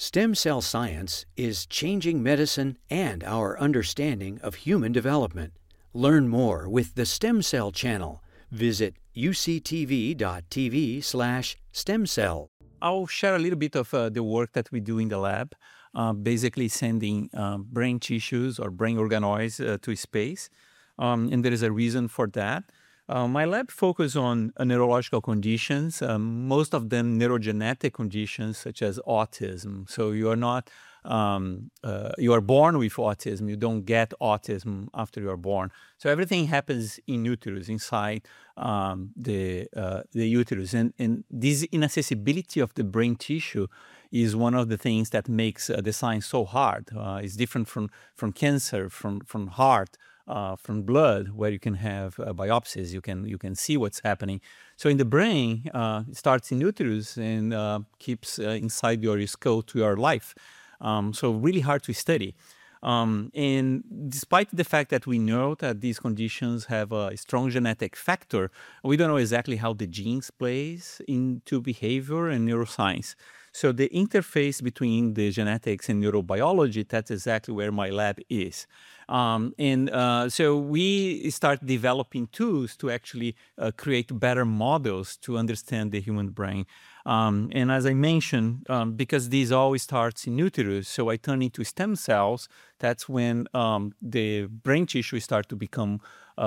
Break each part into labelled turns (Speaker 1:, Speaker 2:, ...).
Speaker 1: Stem cell science is changing medicine and our understanding of human development. Learn more with the Stem Cell Channel. Visit uctv.tv/stemcell.
Speaker 2: I'll share a little bit of the work that we do in the lab, basically sending brain tissues or brain organoids to space. And there is a reason for that. My lab focuses on neurological conditions, most of them neurogenetic conditions such as autism. So you are not, you are born with autism. You don't get autism after you are born. So everything happens in uterus, inside the uterus. And this inaccessibility of the brain tissue is one of the things that makes the science so hard. It's different from cancer, from heart, from blood, where you can have biopsies, you can see what's happening. So in the brain, it starts in uterus and keeps inside your skull to your life. So really hard to study. And despite the fact that we know that these conditions have a strong genetic factor, we don't know exactly how the genes plays into behavior and neuroscience. So the interface between the genetics and neurobiology, that's exactly where my lab is. So we start developing tools to actually create better models to understand the human brain. And as I mentioned, because this always starts in uterus, so I turn into stem cells. That's when the brain tissue starts to become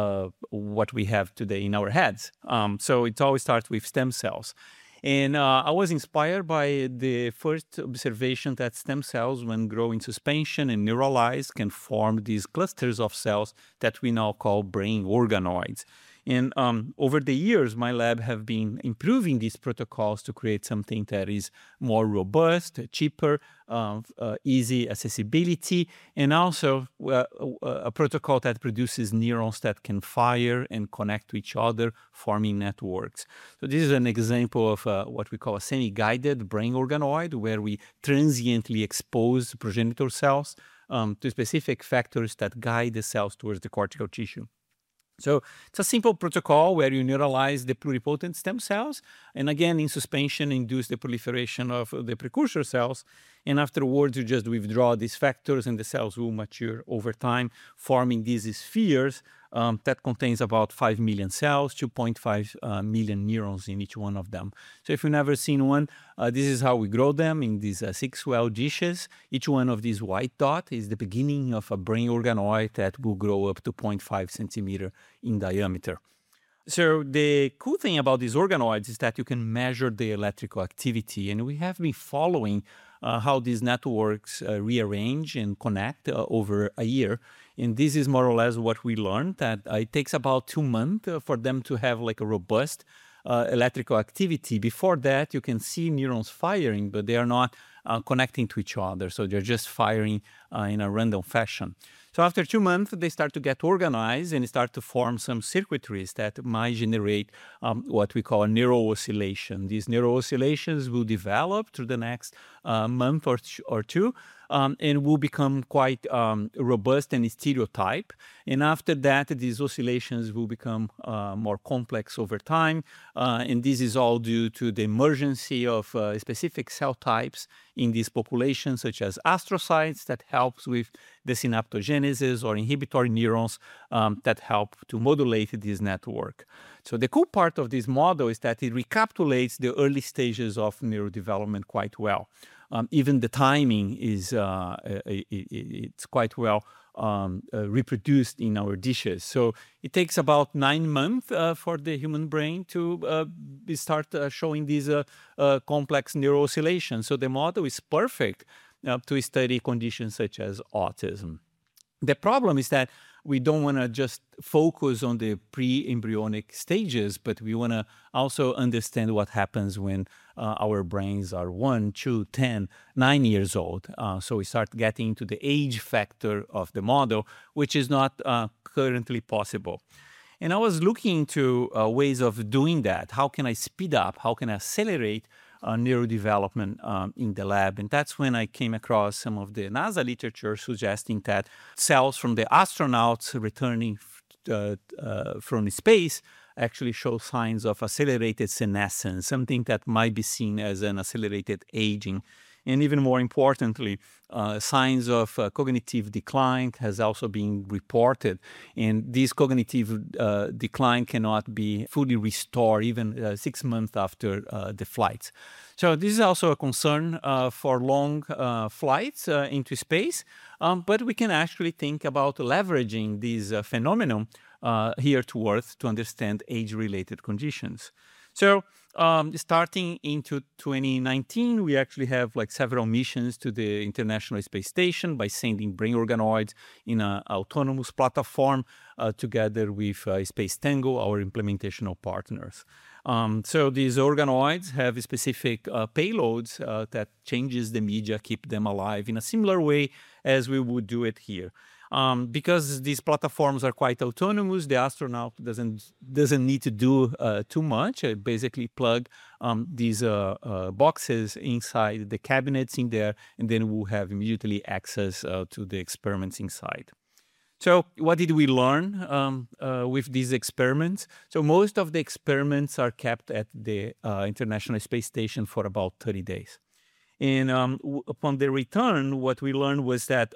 Speaker 2: what we have today in our heads. So it always starts with stem cells. And I was inspired by the first observation that stem cells, when grow in suspension and neuralize, can form these clusters of cells that we now call brain organoids. And over the years, my lab have been improving these protocols to create something that is more robust, cheaper, easy accessibility, and also a protocol that produces neurons that can fire and connect to each other, forming networks. So this is an example of what we call a semi-guided brain organoid, where we transiently expose progenitor cells to specific factors that guide the cells towards the cortical tissue. So it's a simple protocol where you neuralize the pluripotent stem cells, and again, in suspension, induce the proliferation of the precursor cells. And afterwards, you just withdraw these factors, and the cells will mature over time, forming these spheres that contains about 5 million cells, 2.5 million neurons in each one of them. So if you've never seen one, this is how we grow them in these 6 well dishes. Each one of these white dots is the beginning of a brain organoid that will grow up to 0.5 centimeter in diameter. So the cool thing about these organoids is that you can measure the electrical activity, and we have been following how these networks rearrange and connect over a year. And this is more or less what we learned, that it takes about 2 months for them to have like a robust electrical activity. Before that, you can see neurons firing, but they are not connecting to each other. So they're just firing in a random fashion. So after 2 months, they start to get organized and start to form some circuitries that might generate what we call a neural oscillation. These neural oscillations will develop through the next month or two, and will become quite robust and stereotype. And after that, these oscillations will become more complex over time. And this is all due to the emergence of specific cell types in these populations, such as astrocytes, that helps with the synaptogenesis, or inhibitory neurons that help to modulate this network. So the cool part of this model is that it recapitulates the early stages of neurodevelopment quite well. Even the timing is it's quite well reproduced in our dishes. So it takes about 9 months for the human brain to start showing these complex neural oscillations. So the model is perfect to study conditions such as autism. The problem is that we don't want to just focus on the pre-embryonic stages, but we want to also understand what happens when our brains are 1, 2, 10, 9 years old. So we start getting into the age factor of the model, which is not currently possible. And I was looking into ways of doing that. How can I speed up? How can I accelerate neurodevelopment in the lab? And that's when I came across some of the NASA literature suggesting that cells from the astronauts returning from space actually show signs of accelerated senescence, something that might be seen as an accelerated aging. And even more importantly, signs of cognitive decline has also been reported. And this cognitive decline cannot be fully restored even 6 months after the flights. So this is also a concern for long flights into space, but we can actually think about leveraging this phenomenon here to Earth to understand age-related conditions. So starting into 2019, we actually have like several missions to the International Space Station by sending brain organoids in an autonomous platform together with Space Tango, our implementational partners. So these organoids have specific payloads that changes the media, keep them alive in a similar way as we would do it here. Because these platforms are quite autonomous, the astronaut doesn't need to do too much. Basically plug these boxes inside the cabinets in there, and then we'll have immediately access to the experiments inside. So what did we learn with these experiments? So most of the experiments are kept at the International Space Station for about 30 days. And upon the return, what we learned was that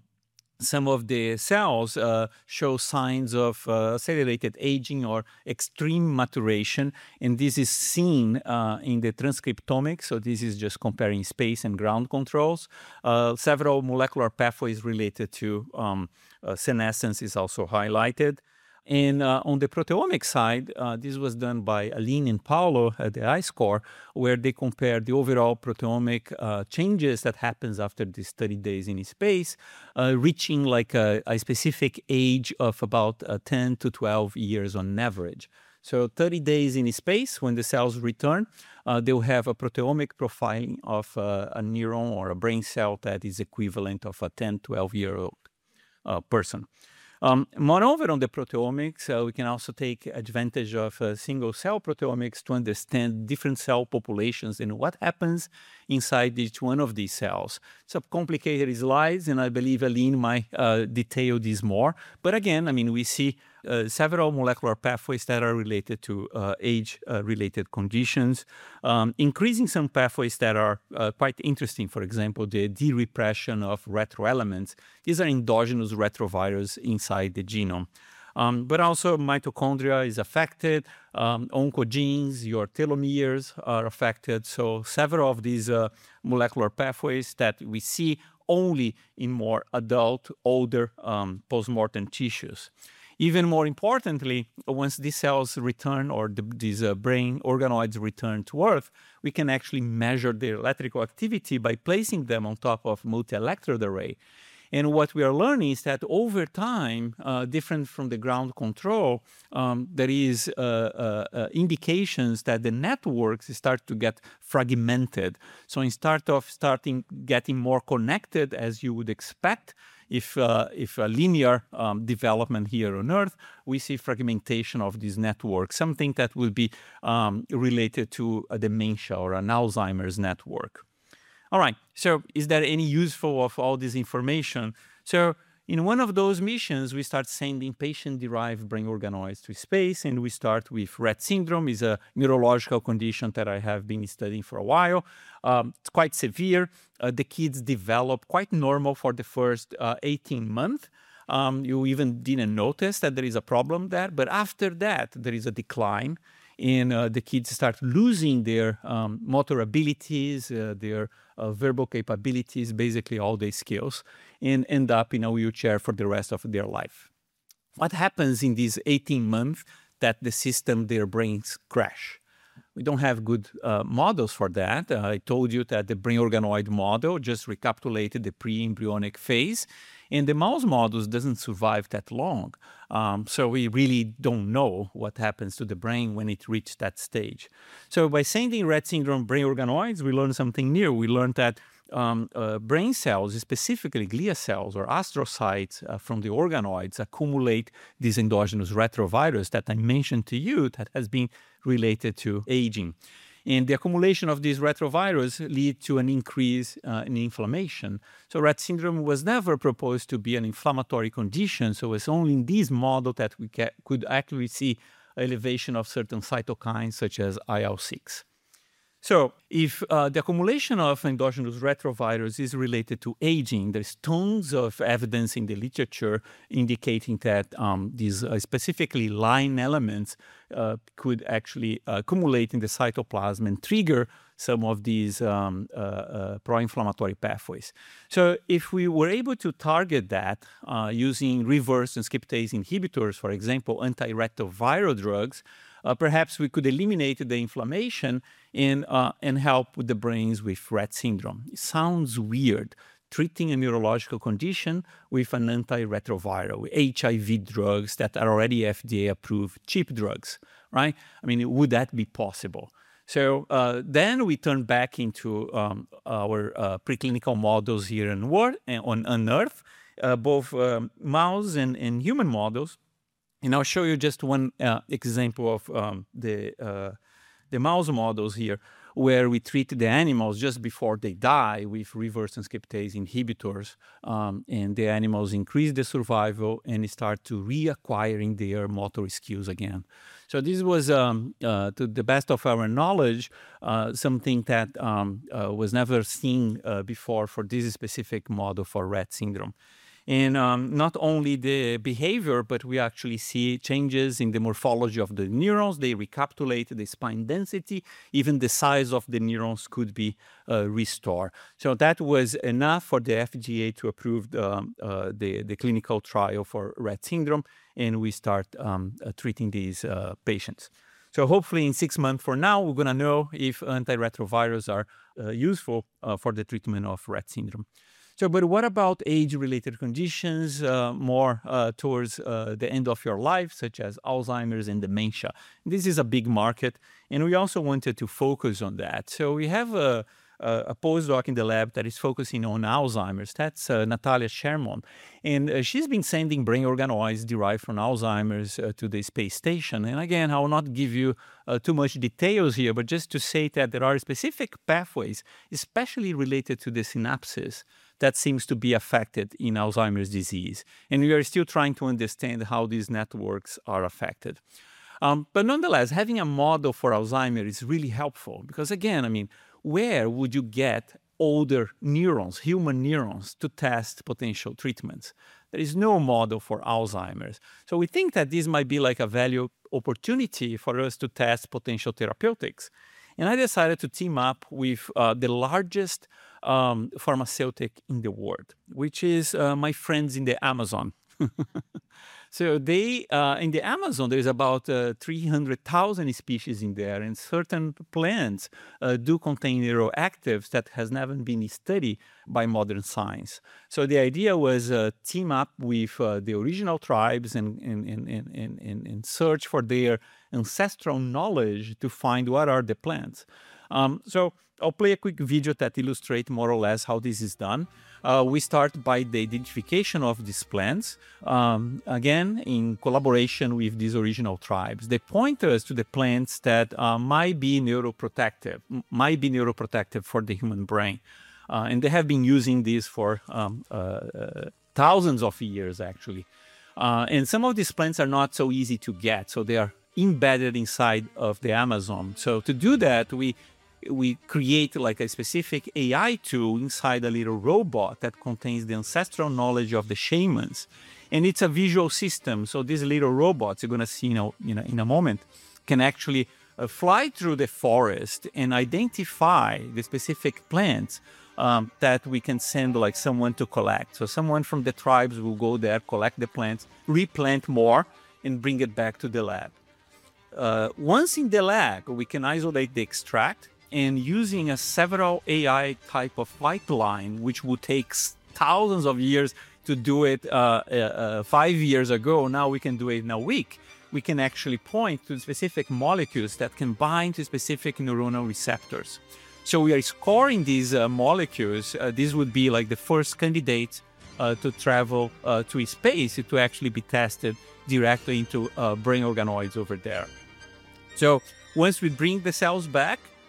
Speaker 2: some of the cells show signs of accelerated aging or extreme maturation, and this is seen in the transcriptomics. So this is just comparing space and ground controls. Several molecular pathways related to senescence is also highlighted. And on the proteomic side, this was done by Aline and Paulo at the iScore, where they compared the overall proteomic changes that happens after these 30 days in space, reaching like a specific age of about 10 to 12 years on average. So 30 days in space, when the cells return, they'll have a proteomic profiling of a neuron or a brain cell that is equivalent of a 10, 12-year-old person. Moreover, on the proteomics, we can also take advantage of single-cell proteomics to understand different cell populations and what happens inside each one of these cells. It's a complicated slides, and I believe Aline might detail this more. But again, I mean, we see several molecular pathways that are related to age-related conditions, increasing some pathways that are quite interesting. For example, the de-repression of retroelements. These are endogenous retrovirus inside the genome. But also mitochondria is affected, oncogenes, your telomeres are affected. So several of these molecular pathways that we see only in more adult, older postmortem tissues. Even more importantly, once these cells return or these brain organoids return to Earth, we can actually measure their electrical activity by placing them on top of multi-electrode array. And what we are learning is that over time, different from the ground control, there is indications that the networks start to get fragmented. So instead of getting more connected as you would expect, if a linear development here on Earth, we see fragmentation of this network, something that will be related to a dementia or an Alzheimer's network. All right, so is there any useful of all this information? So in one of those missions, we start sending patient-derived brain organoids to space, and we start with Rett syndrome. It's a neurological condition that I have been studying for a while. It's quite severe. The kids develop quite normal for the first 18 months. You even didn't notice that there is a problem there, but after that, there is a decline. And the kids start losing their motor abilities, their verbal capabilities, basically all their skills, and end up in a wheelchair for the rest of their life. What happens in these 18 months that the system, their brains crash? We don't have good models for that. I told you that the brain organoid model just recapitulated the pre-embryonic phase, and the mouse models doesn't survive that long. So we really don't know what happens to the brain when it reaches that stage. So by sending Rett syndrome brain organoids, we learned something new. We learned that brain cells, specifically glia cells or astrocytes from the organoids, accumulate this endogenous retrovirus that I mentioned to you that has been related to aging. And the accumulation of these retrovirus lead to an increase in inflammation. So Rett syndrome was never proposed to be an inflammatory condition. So it's only in this model that we could actually see elevation of certain cytokines such as IL-6. So if the accumulation of endogenous retrovirus is related to aging, there's tons of evidence in the literature indicating that these specifically line elements could actually accumulate in the cytoplasm and trigger some of these pro-inflammatory pathways. So if we were able to target that using reverse transcriptase inhibitors, for example, antiretroviral drugs, perhaps we could eliminate the inflammation and help with the brains with Rett syndrome. It sounds weird, treating a neurological condition with an antiretroviral, HIV drugs that are already FDA-approved, cheap drugs, right? I mean, would that be possible? So then we turn back into our preclinical models here on Earth, both mouse and human models. And I'll show you just one example of the mouse models here, where we treat the animals just before they die with reverse transcriptase inhibitors, and the animals increase the survival and start to reacquiring their motor skills again. So this was, to the best of our knowledge, something that was never seen before for this specific model for Rett syndrome. And not only the behavior, but we actually see changes in the morphology of the neurons. They recapitulate the spine density. Even the size of the neurons could be restored. So that was enough for the FDA to approve the clinical trial for Rett syndrome, and we start treating these patients. So hopefully in 6 months from now, we're going to know if antiretrovirals are useful for the treatment of Rett syndrome. So, but what about age-related conditions more towards the end of your life, such as Alzheimer's and dementia? This is a big market, and we also wanted to focus on that. So we have a postdoc in the lab that is focusing on Alzheimer's. That's Natalia Sherman. And she's been sending brain organoids derived from Alzheimer's to the space station. And again, I will not give you too much details here, but just to say that there are specific pathways, especially related to the synapses, that seems to be affected in Alzheimer's disease. And we are still trying to understand how these networks are affected. But nonetheless, having a model for Alzheimer's is really helpful because, again, I mean, where would you get older neurons, human neurons, to test potential treatments? There is no model for Alzheimer's. So we think that this might be like a value opportunity for us to test potential therapeutics. And I decided to team up with the largest pharmaceutical in the world, which is my friends in the Amazon. So they, in the Amazon, there's about 300,000 species in there, and certain plants do contain neuroactives that has never been studied by modern science. So the idea was team up with the original tribes and search for their ancestral knowledge to find what are the plants. So I'll play a quick video that illustrates more or less how this is done. We start by the identification of these plants, again, in collaboration with these original tribes. They point us to the plants that might be neuroprotective for the human brain. And they have been using this for thousands of years, actually. And some of these plants are not so easy to get, so they are embedded inside of the Amazon. So to do that, we create like a specific AI tool inside a little robot that contains the ancestral knowledge of the shamans. And it's a visual system. So these little robots, you're going to see in a moment, can actually fly through the forest and identify the specific plants that we can send like someone to collect. So someone from the tribes will go there, collect the plants, replant more, and bring it back to the lab. Once in the lab, we can isolate the extract, and using a several AI type of pipeline, which would take thousands of years to do it 5 years ago, now we can do it in a week. We can actually point to specific molecules that can bind to specific neuronal receptors. So we are scoring these molecules. This would be like the first candidate to travel to space to actually be tested directly into brain organoids over there. So once we bring the cells back,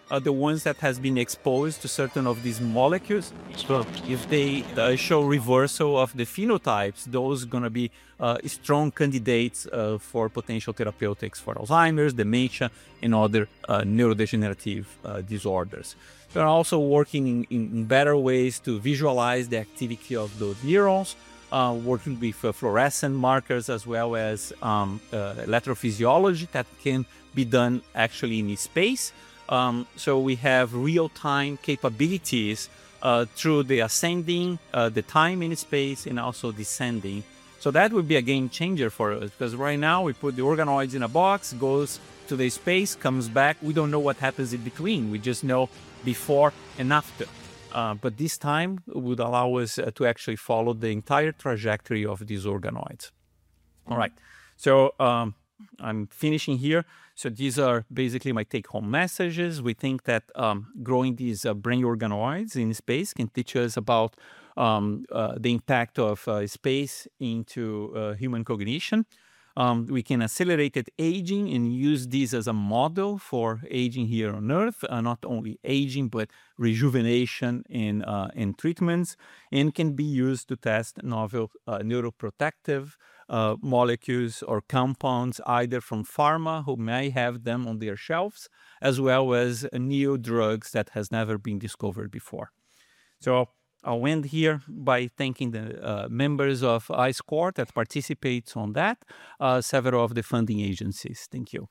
Speaker 2: the ones that has been exposed to certain of these molecules. So if they show reversal of the phenotypes, those are going to be strong candidates for potential therapeutics for Alzheimer's, dementia, and other neurodegenerative disorders. We're also working in better ways to visualize the activity of those neurons, working with fluorescent markers as well as electrophysiology that can be done actually in space. So we have real-time capabilities through the ascending, the time in space, and also descending. So that would be a game changer for us, because right now we put the organoids in a box, goes to the space, comes back. We don't know what happens in between. We just know before and after. But this time would allow us to actually follow the entire trajectory of these organoids. All right. So I'm finishing here. So these are basically my take-home messages. We think that growing these brain organoids in space can teach us about the impact of space into human cognition. We can accelerate aging and use this as a model for aging here on Earth, not only aging, but rejuvenation and treatments, and can be used to test novel neuroprotective molecules or compounds, either from pharma, who may have them on their shelves, as well as new drugs that has never been discovered before. So I'll end here by thanking the members of ICECORE that participates on that, several of the funding agencies. Thank you.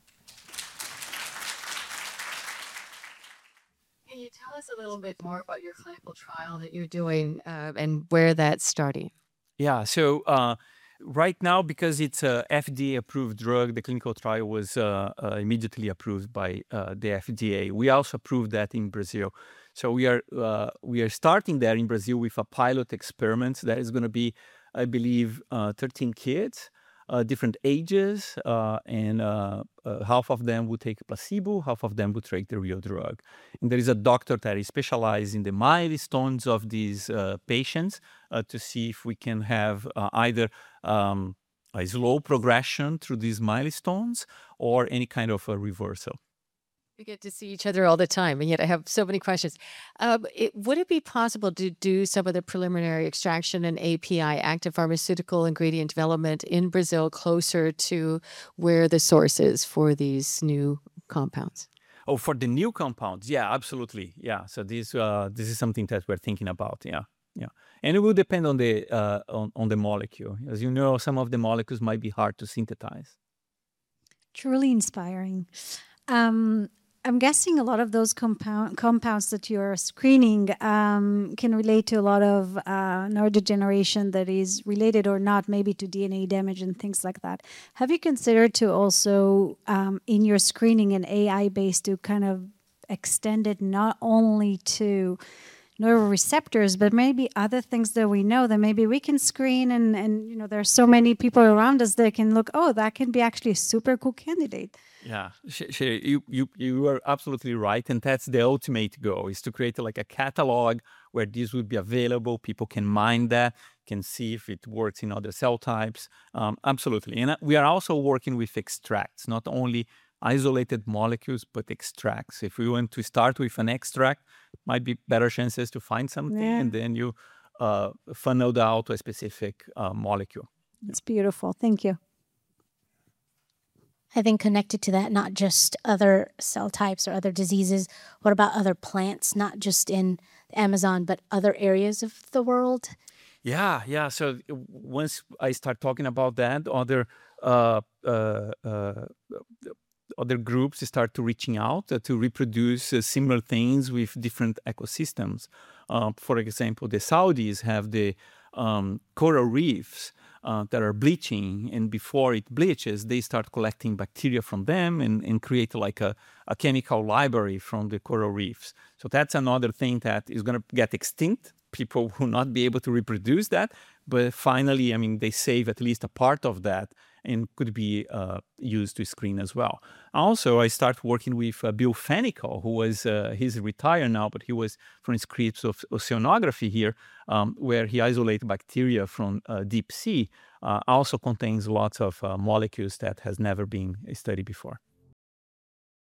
Speaker 3: Can you tell us a little bit more about your clinical trial that you're doing and where that's starting?
Speaker 2: Yeah, so right now, because it's a FDA-approved drug, the clinical trial was immediately approved by the FDA. We also approved that in Brazil. So we are starting there in Brazil with a pilot experiment that is going to be, I believe, 13 kids, different ages, and half of them would take placebo, half of them would take the real drug. And there is a doctor that is specialized in the milestones of these patients to see if we can have either a slow progression through these milestones or any kind of a reversal.
Speaker 3: We get to see each other all the time, and yet I have so many questions. Would it be possible to do some of the preliminary extraction and API, active pharmaceutical ingredient development, in Brazil closer to where the source is for these new compounds?
Speaker 2: Oh, for the new compounds? Yeah, absolutely. Yeah, so this is something that we're thinking about. Yeah. And it will depend on the molecule. As you know, some of the molecules might be hard to synthesize.
Speaker 4: Truly inspiring. I'm guessing a lot of those compounds that you're screening can relate to a lot of neurodegeneration that is related or not, maybe to DNA damage and things like that. Have you considered to also, in your screening, an AI-based to kind of extend it not only to neuroreceptors, but maybe other things that we know that maybe we can screen and you know, there's so many people around us that can look, oh, that can be actually a super cool candidate.
Speaker 2: Yeah, you are absolutely right, and that's the ultimate goal, is to create like a catalog where this would be available. People can mine that, can see if it works in other cell types. Absolutely, and we are also working with extracts, not only isolated molecules, but extracts. If we want to start with an extract, might be better chances to find something, and then you funneled out to a specific molecule.
Speaker 4: It's beautiful. Thank you.
Speaker 5: I think connected to that, not just other cell types or other diseases, what about other plants, not just in the Amazon, but other areas of the world?
Speaker 2: Yeah. So once I start talking about that, other groups start to reaching out to reproduce similar things with different ecosystems. For example, the Saudis have the coral reefs that are bleaching, and before it bleaches, they start collecting bacteria from them and create like a chemical library from the coral reefs. So that's another thing that is going to get extinct. People will not be able to reproduce that, but finally, I mean, they save at least a part of that and could be used to screen as well. Also, I start working with Bill Fenikel, who was, he's retired now, but he was from Scripps of Oceanography here, where he isolates bacteria from deep sea, also contains lots of molecules that has never been studied before.